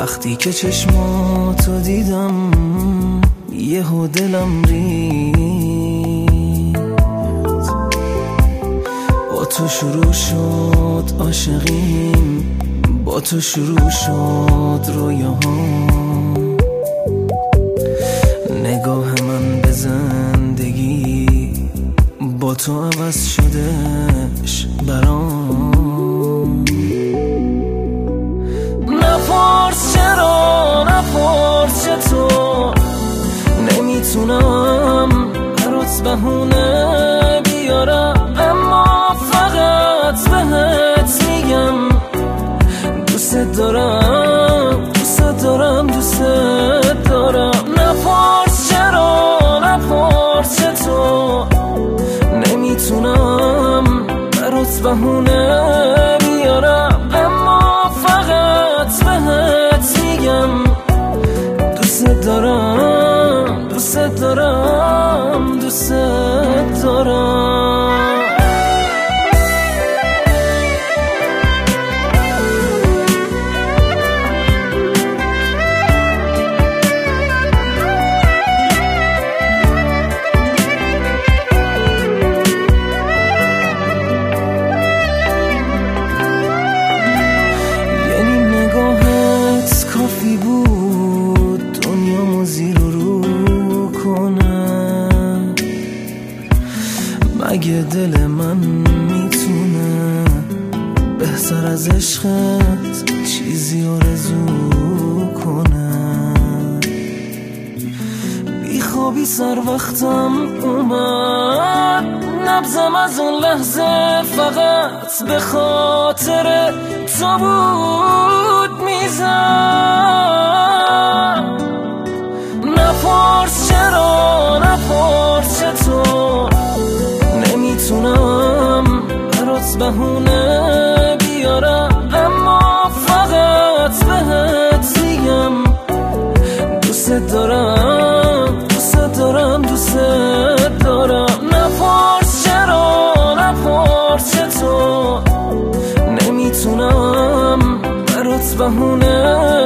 وقتی که چشماتو دیدم یهو دلم ریخت، با تو شروع شد عاشقیم، با تو شروع شد رویاهام. نگاه من به زندگی با تو عوض شدش برام. نپرس چرا، نپرس چطور، نمیتونم برات بهونه بیارم، اما فقط بهت میگم دوست دارم، دوست دارم، دوست دارم. نپرس چرا، نپرس چطور، نمیتونم برات بهونه بیارم، اما فقط بهت میگم دوست دارم، دوست دارم، دوست دارم. کافی بود دنیامو زیر و رو کنه، مگه دل من میتونه بهتر از عشقت چیزی آرزو کنه؟ بی خوابی سر وقتم اومد، نبضم از اون لحظه فقط به خاطر تو بود میزن. نپرس چرا، نپرس چطور، نمیتونم برات بهونه بیارم، اما فقط بهت میگم دوست دارم، دوست دارم، دوست دارم. نپرس چرا، نپرس چطور، نمیتونم برات بهونه